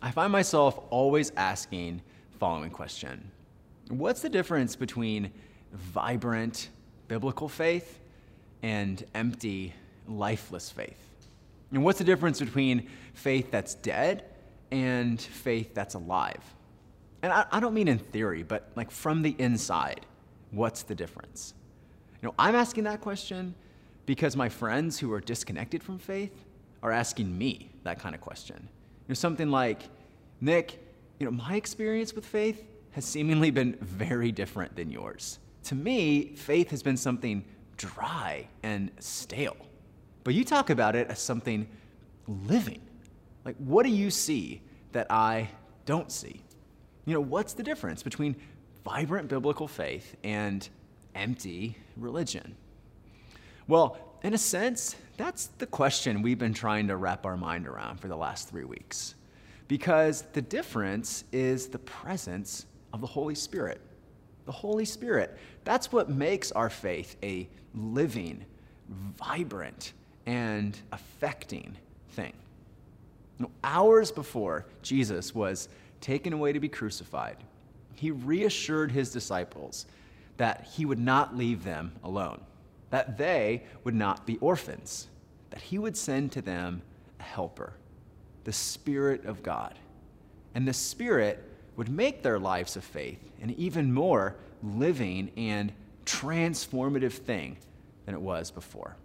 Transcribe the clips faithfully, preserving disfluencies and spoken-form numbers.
I find myself always asking the following question. What's the difference between vibrant biblical faith and empty, lifeless faith? And what's the difference between faith that's dead and faith that's alive? And I, I don't mean in theory, but like from the inside, what's the difference? You know, I'm asking that question because my friends who are disconnected from faith are asking me that kind of question. You know, something like, Nick, you know, my experience with faith has seemingly been very different than yours. To me, faith has been something dry and stale. But you talk about it as something living. Like, what do you see that I don't see? You know, what's the difference between vibrant biblical faith and empty religion? Well, in a sense, that's the question we've been trying to wrap our mind around for the last three weeks. Because the difference is the presence of the Holy Spirit. The Holy Spirit, that's what makes our faith a living, vibrant, and affecting thing. You know, hours before Jesus was taken away to be crucified, he reassured his disciples that he would not leave them alone, that they would not be orphans, that he would send to them a helper, the Spirit of God. And the Spirit would make their lives of faith an even more living and transformative thing than it was before.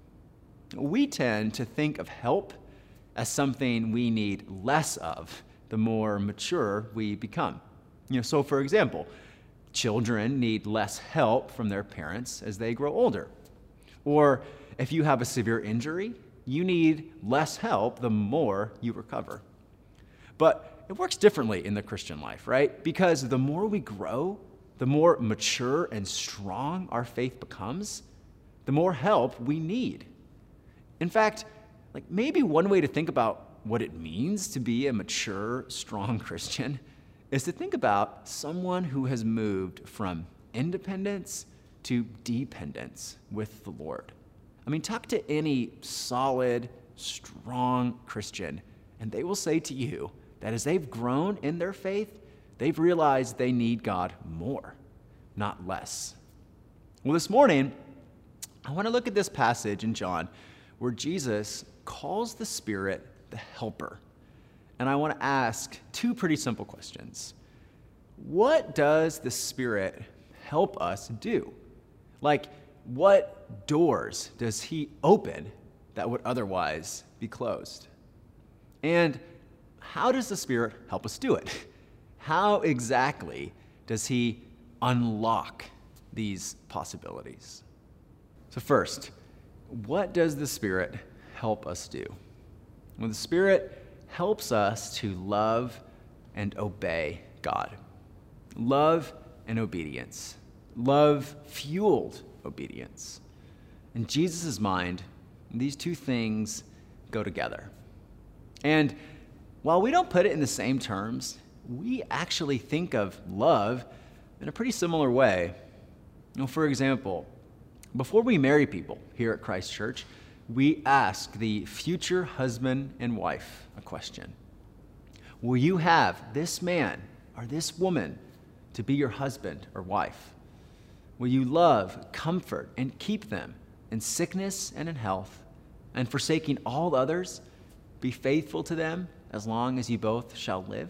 We tend to think of help as something we need less of the more mature we become. You know, so for example, children need less help from their parents as they grow older. Or if you have a severe injury, you need less help the more you recover. But it works differently in the Christian life, right? Because the more we grow, the more mature and strong our faith becomes, the more help we need. In fact, like maybe one way to think about what it means to be a mature, strong Christian is to think about someone who has moved from independence to dependence with the Lord. I mean, talk to any solid, strong Christian, and they will say to you that as they've grown in their faith, they've realized they need God more, not less. Well, this morning, I want to look at this passage in John where Jesus calls the Spirit the helper. And I want to ask two pretty simple questions. What does the Spirit help us do? Like, what doors does he open that would otherwise be closed? And how does the Spirit help us do it? How exactly does he unlock these possibilities? So first, what does the Spirit help us do? Well, the Spirit helps us to love and obey God. Love and obedience. Love-fueled obedience. In Jesus' mind, these two things go together. And while we don't put it in the same terms, we actually think of love in a pretty similar way. You know, for example, before we marry people here at Christ Church, we ask the future husband and wife a question. Will you have this man or this woman to be your husband or wife? Will you love, comfort, and keep them in sickness and in health, and forsaking all others, be faithful to them as long as you both shall live?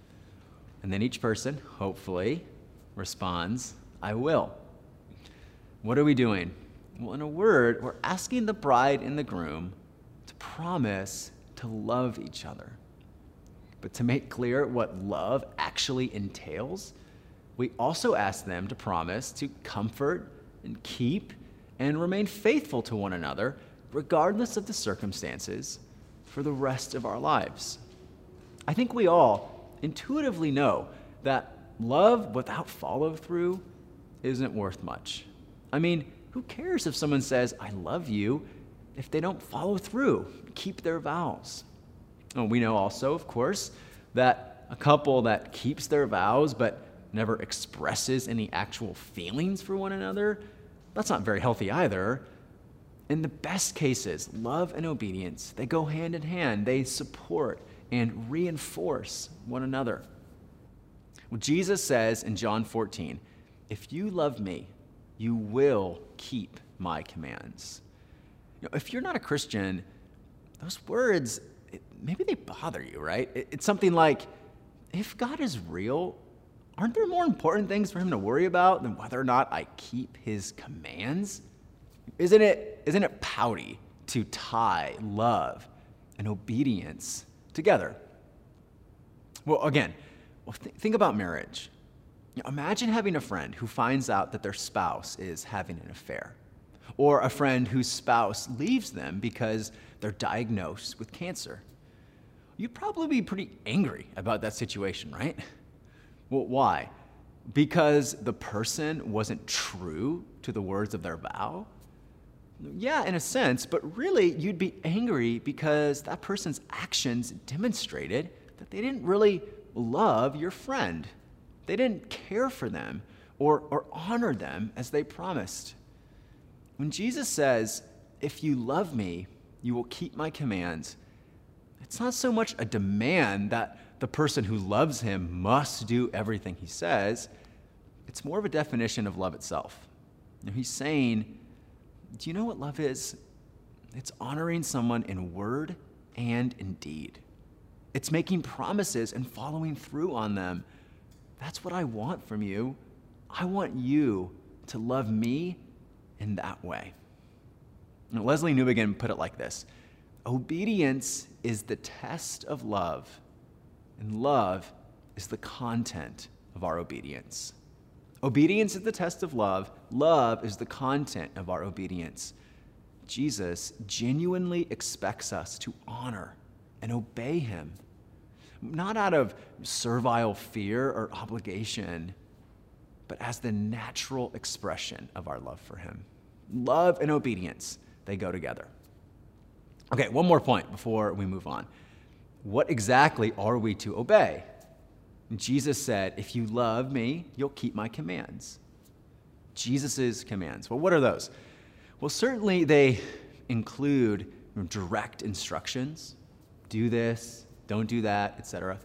And then each person, hopefully, responds, I will. What are we doing? Well, in a word, we're asking the bride and the groom to promise to love each other. But to make clear what love actually entails, we also ask them to promise to comfort and keep and remain faithful to one another, regardless of the circumstances, for the rest of our lives. I think we all intuitively know that love without follow-through isn't worth much. I mean, who cares if someone says, I love you, if they don't follow through, keep their vows? And we know also, of course, that a couple that keeps their vows but never expresses any actual feelings for one another, that's not very healthy either. In the best cases, love and obedience, they go hand in hand. They support and reinforce one another. Well, Jesus says in John fourteen, if you love me, you will keep my commands. You know, if you're not a Christian, those words, it, maybe they bother you, right? It, it's something like, if God is real, aren't there more important things for him to worry about than whether or not I keep his commands? Isn't it, isn't it pouty to tie love and obedience together? Well, again, well, th- think about marriage. You know, imagine having a friend who finds out that their spouse is having an affair, or a friend whose spouse leaves them because they're diagnosed with cancer. You'd probably be pretty angry about that situation, right? Well, why? Because the person wasn't true to the words of their vow? Yeah, in a sense, but really you'd be angry because that person's actions demonstrated that they didn't really love your friend. They didn't care for them or, or honor them as they promised. When Jesus says, if you love me, you will keep my commands, it's not so much a demand that the person who loves him must do everything he says. It's more of a definition of love itself. You know, he's saying, do you know what love is? It's honoring someone in word and in deed. It's making promises and following through on them. That's what I want from you. I want you to love me in that way. Now, Leslie Newbigin put it like this: obedience is the test of love, and love is the content of our obedience. Obedience is the test of love. Love is the content of our obedience. Jesus genuinely expects us to honor and obey him, not out of servile fear or obligation, but as the natural expression of our love for him. Love and obedience, they go together. Okay, one more point before we move on. What exactly are we to obey? Jesus said, if you love me, you'll keep my commands. Jesus' commands. Well, what are those? Well, certainly they include direct instructions. Do this, don't do that, et cetera.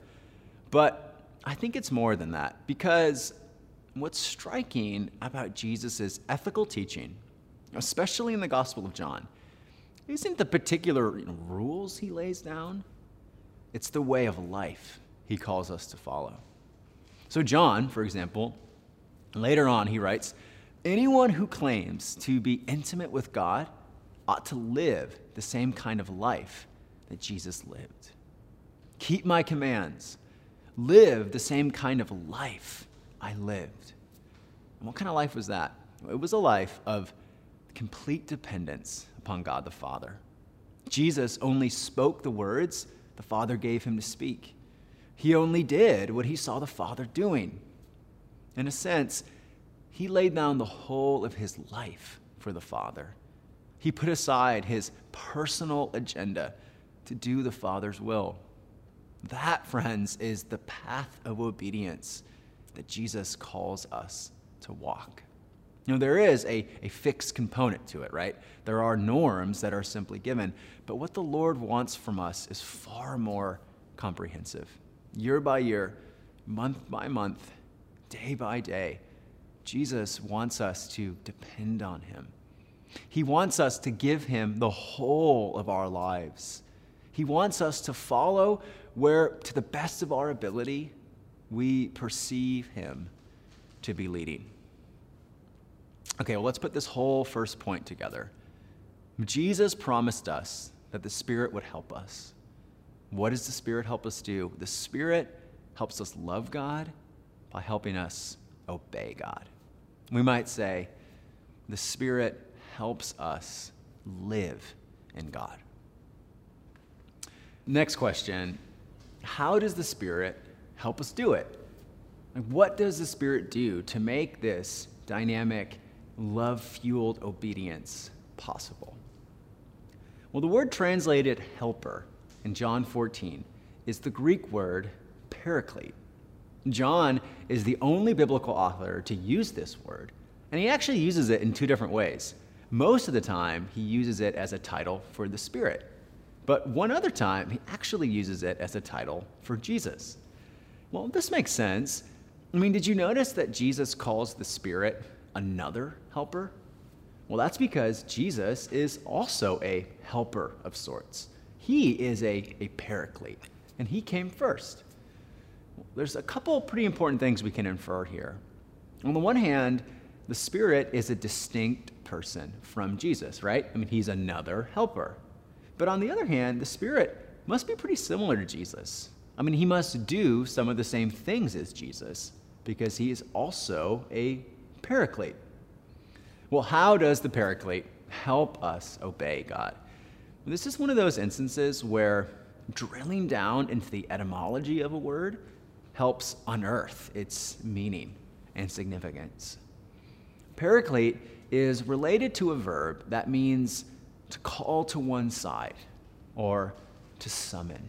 But I think it's more than that, because what's striking about Jesus' ethical teaching, especially in the Gospel of John, isn't the particular you know, rules he lays down. It's the way of life he calls us to follow. So John, for example, later on he writes, anyone who claims to be intimate with God ought to live the same kind of life that Jesus lived. Keep my commands. Live the same kind of life I lived. And what kind of life was that? It was a life of complete dependence upon God the Father. Jesus only spoke the words the Father gave him to speak. He only did what he saw the Father doing. In a sense, he laid down the whole of his life for the Father. He put aside his personal agenda to do the Father's will. That, friends, is the path of obedience that Jesus calls us to walk. You know, there is a, a fixed component to it, right? There are norms that are simply given, but what the Lord wants from us is far more comprehensive. Year by year, month by month, day by day, Jesus wants us to depend on him. He wants us to give him the whole of our lives. He wants us to follow where, to the best of our ability, we perceive him to be leading. Okay, well, let's put this whole first point together. Jesus promised us that the Spirit would help us. What does the Spirit help us do? The Spirit helps us love God by helping us obey God. We might say, the Spirit helps us live in God. Next question, how does the Spirit help us do it? Like, what does the Spirit do to make this dynamic, love-fueled obedience possible? Well, the word translated helper in John fourteen is the Greek word paraclete. John is the only biblical author to use this word, and he actually uses it in two different ways. Most of the time, he uses it as a title for the Spirit. But one other time, he actually uses it as a title for Jesus. Well, this makes sense. I mean, did you notice that Jesus calls the Spirit another helper? Well, that's because Jesus is also a helper of sorts. He is a, a paraclete, and he came first. There's a couple pretty important things we can infer here. On the one hand, the Spirit is a distinct person from Jesus, right? I mean, he's another helper. But on the other hand, the Spirit must be pretty similar to Jesus. I mean, he must do some of the same things as Jesus because he is also a paraclete. Well, how does the paraclete help us obey God? This is one of those instances where drilling down into the etymology of a word helps unearth its meaning and significance. Paraclete is related to a verb that means to call to one side or to summon.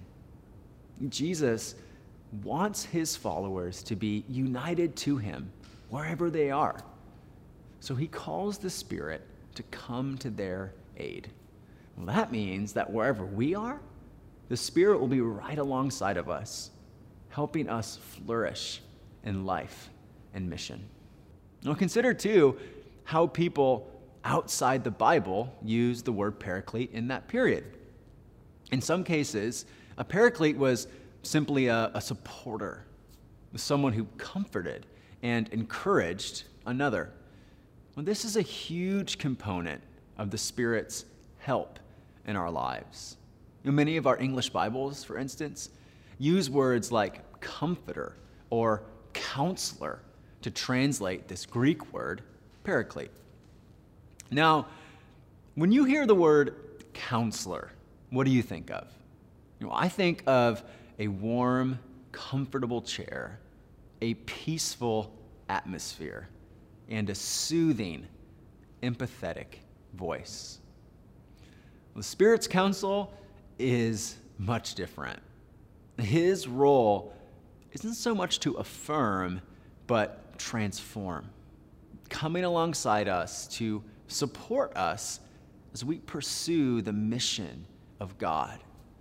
Jesus wants his followers to be united to him wherever they are. So he calls the Spirit to come to their aid. Well, that means that wherever we are, the Spirit will be right alongside of us, helping us flourish in life and mission. Now consider, too, how people outside the Bible use the word paraclete in that period. In some cases, a paraclete was simply a, a supporter, someone who comforted and encouraged another. Well, this is a huge component of the Spirit's help in our lives. You know, many of our English Bibles, for instance, use words like comforter or counselor to translate this Greek word, paraclete. Now, when you hear the word counselor, what do you think of? You know, I think of a warm, comfortable chair, a peaceful atmosphere, and a soothing, empathetic voice. The Spirit's counsel is much different. His role isn't so much to affirm, but transform, coming alongside us to support us as we pursue the mission of God.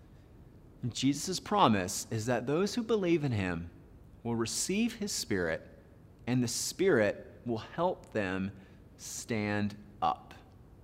Jesus' promise is that those who believe in him will receive his Spirit, and the Spirit will help them stand up.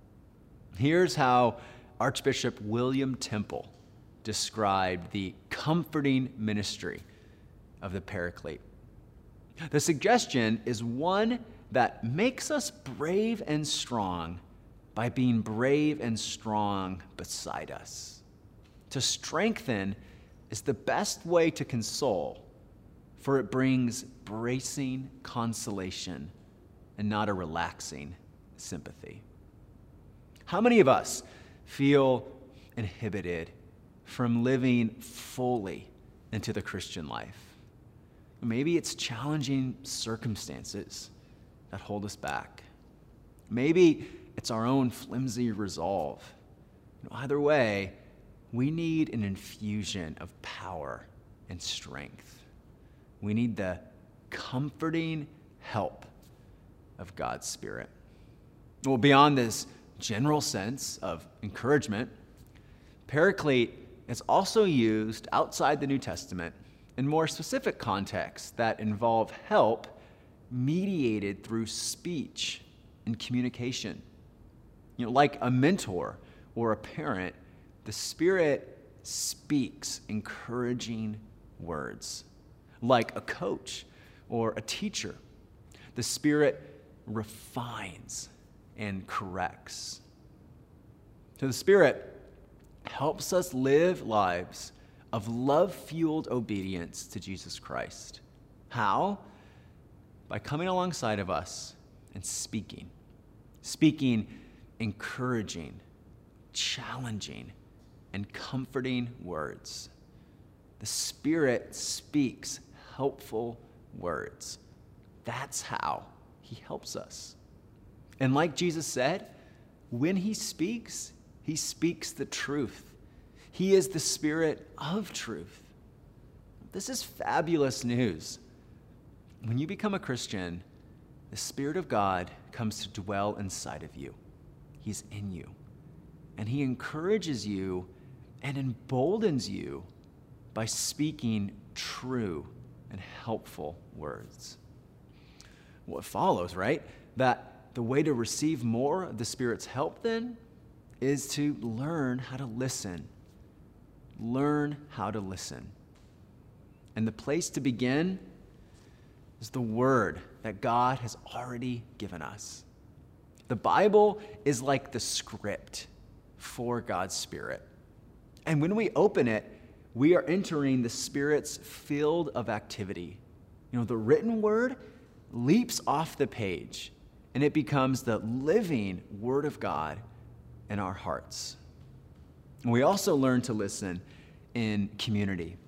Here's how Archbishop William Temple described the comforting ministry of the Paraclete. The suggestion is one that makes us brave and strong by being brave and strong beside us. To strengthen is the best way to console, for it brings bracing consolation and not a relaxing sympathy. How many of us feel inhibited from living fully into the Christian life? Maybe it's challenging circumstances that hold us back. Maybe it's our own flimsy resolve. Either way, we need an infusion of power and strength. We need the comforting help of God's Spirit. Well, beyond this general sense of encouragement, paraclete is also used outside the New Testament in more specific contexts that involve help mediated through speech and communication. You know, like a mentor or a parent, the Spirit speaks encouraging words. Like a coach or a teacher, the Spirit refines and corrects. So the Spirit helps us live lives of love-fueled obedience to Jesus Christ. How? By coming alongside of us and speaking. Speaking encouraging, challenging, and comforting words. The Spirit speaks helpful words. That's how he helps us. And like Jesus said, when he speaks, he speaks the truth. He is the Spirit of truth. This is fabulous news. When you become a Christian, the Spirit of God comes to dwell inside of you. He's in you. And he encourages you and emboldens you by speaking true and helpful words. What follows, right? That the way to receive more of the Spirit's help then is to learn how to listen. Learn how to listen. And the place to begin is the word that God has already given us. The Bible is like the script for God's Spirit. And when we open it, we are entering the Spirit's field of activity. You know, the written word leaps off the page, and it becomes the living Word of God in our hearts. And we also learn to listen in community.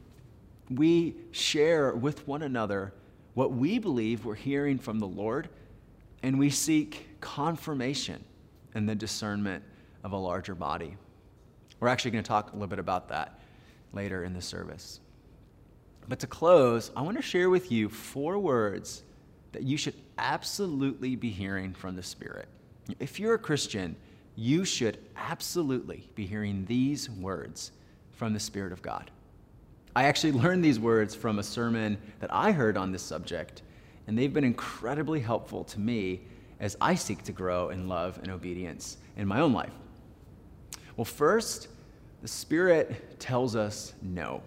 We share with one another what we believe we're hearing from the Lord, and we seek confirmation and the discernment of a larger body. We're actually going to talk a little bit about that later in the service. But to close, I want to share with you four words that you should absolutely be hearing from the Spirit. If you're a Christian, you should absolutely be hearing these words from the Spirit of God. I actually learned these words from a sermon that I heard on this subject, and they've been incredibly helpful to me as I seek to grow in love and obedience in my own life. Well, first, the Spirit tells us no.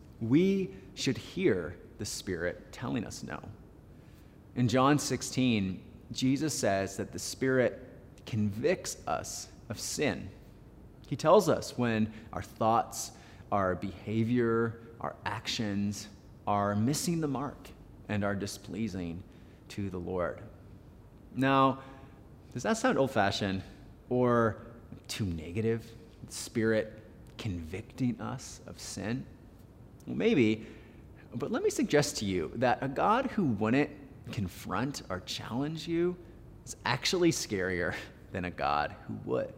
We should hear the Spirit telling us no. In John sixteen, Jesus says that the Spirit convicts us of sin. He tells us when our thoughts, our behavior, our actions are missing the mark and are displeasing to the Lord. Now, does that sound old-fashioned or too negative? The Spirit convicting us of sin? Well, maybe, but let me suggest to you that a God who wouldn't confront or challenge you is actually scarier than a God who would.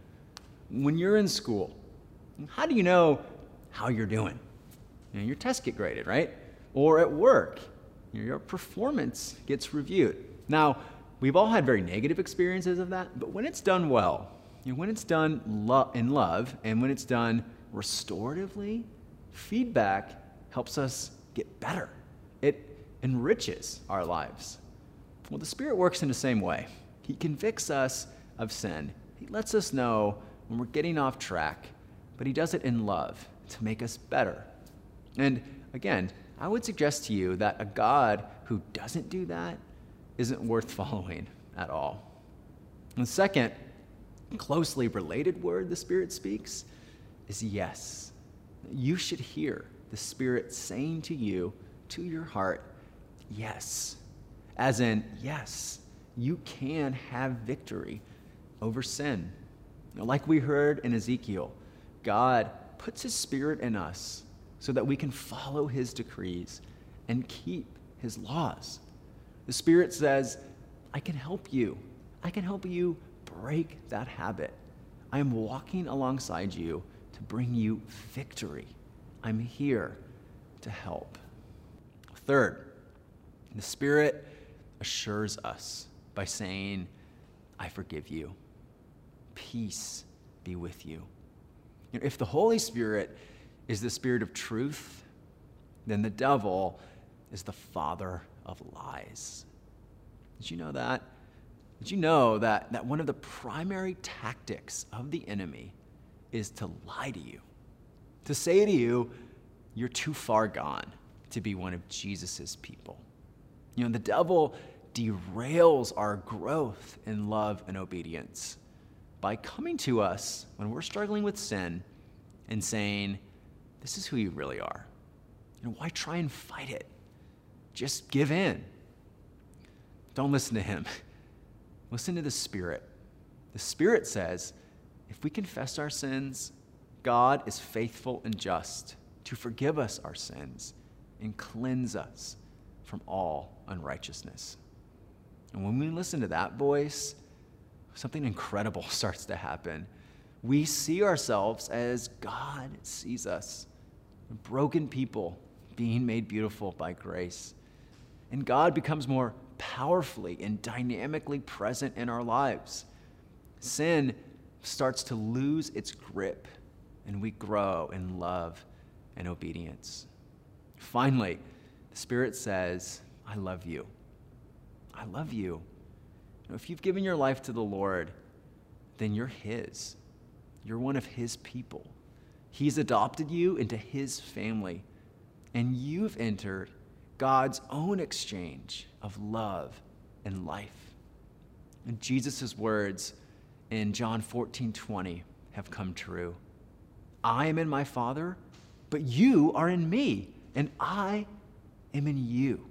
When you're in school, how do you know how you're doing? You know, your tests get graded, right? Or at work, your performance gets reviewed. Now, we've all had very negative experiences of that, but when it's done well, you know, when it's done lo- in love and when it's done restoratively, feedback helps us get better. It enriches our lives. Well, the Spirit works in the same way. He convicts us of sin. He lets us know when we're getting off track, but he does it in love to make us better. And again, I would suggest to you that a God who doesn't do that isn't worth following at all. And second, closely related word the Spirit speaks is yes. You should hear the Spirit saying to you, to your heart, yes. As in, yes, you can have victory over sin. You know, like we heard in Ezekiel, God puts his Spirit in us so that we can follow his decrees and keep his laws. The Spirit says, I can help you. I can help you break that habit. I am walking alongside you to bring you victory. I'm here to help. Third, the Spirit assures us by saying, I forgive you. Peace be with you. You know, if the Holy Spirit is the Spirit of truth, then the devil is the father of lies. Did you know that? Did you know that, that one of the primary tactics of the enemy is to lie to you? To say to you, you're too far gone to be one of Jesus's people. You know, the devil derails our growth in love and obedience by coming to us when we're struggling with sin and saying, this is who you really are. You know, why try and fight it? Just give in. Don't listen to him. Listen to the Spirit. The Spirit says, if we confess our sins, God is faithful and just to forgive us our sins and cleanse us from all unrighteousness. And when we listen to that voice, something incredible starts to happen. We see ourselves as God sees us, broken people being made beautiful by grace. And God becomes more powerfully and dynamically present in our lives. Sin starts to lose its grip and we grow in love and obedience. Finally, the Spirit says, I love you. I love you. You know, if you've given your life to the Lord, then you're His. You're one of His people. He's adopted you into His family, and you've entered God's own exchange of love and life. And Jesus' words in John fourteen twenty have come true. I am in my Father, but you are in me, and I am in you.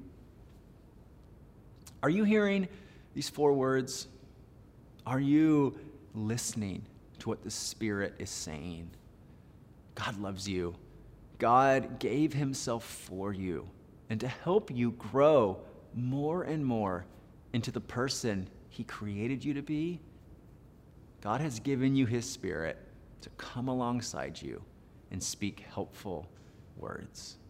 Are you hearing these four words? Are you listening to what the Spirit is saying? God loves you. God gave Himself for you and to help you grow more and more into the person He created you to be. God has given you His Spirit to come alongside you and speak helpful words.